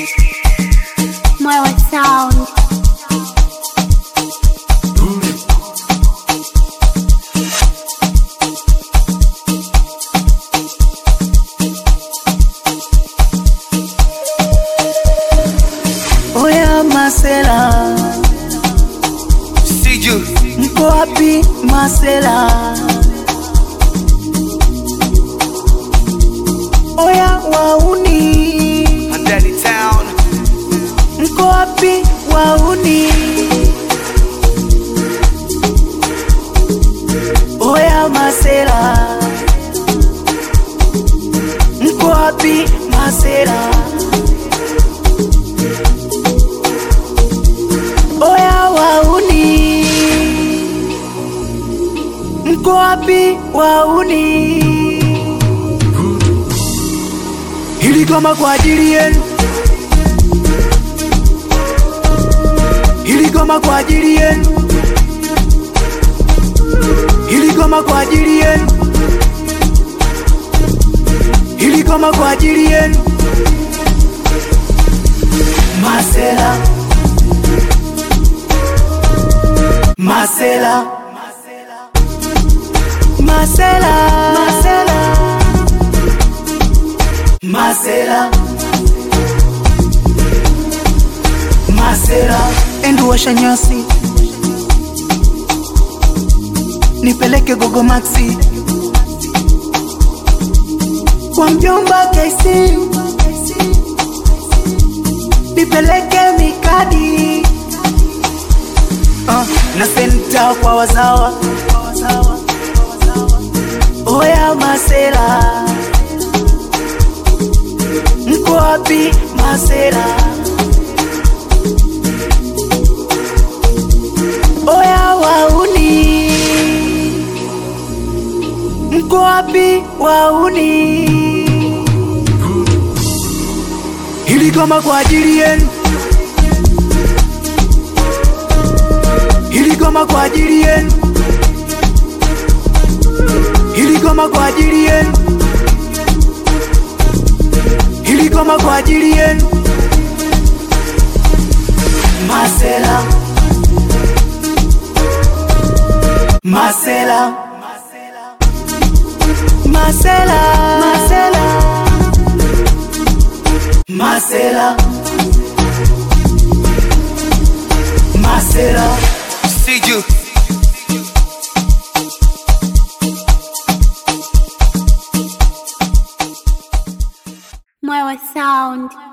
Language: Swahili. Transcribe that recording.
Mwewe Sound. Oya masela, Siju, mko wapi masela? Oya wauni, Handani Town. mko wapi wauni? Oya masela, mko wapi masela? Oya wauni, mko wapi wauni? Hili goma kwa ajili yenu, hili goma kwa ajili yenu, hili goma kwa ajili yenu, hili goma kwa ajili yenu. Masela, masela, masela, masela, masela, masela. Endu washa nyasi, nipeleke Gogo Maxi kwa mjomba KC, nipeleke Mikadi na senta kwa wazawa. Oya masela, mko wapi masela? Oya wauni, mko wapi wauni? Hili goma kwa ajili yenu, hili goma kwa ajili yenu, hili goma kwa ajili yenu, hili goma kwa ajili yenu. Masela, masela, masela, masela, masela, masela. Siju, Mwewe Sound.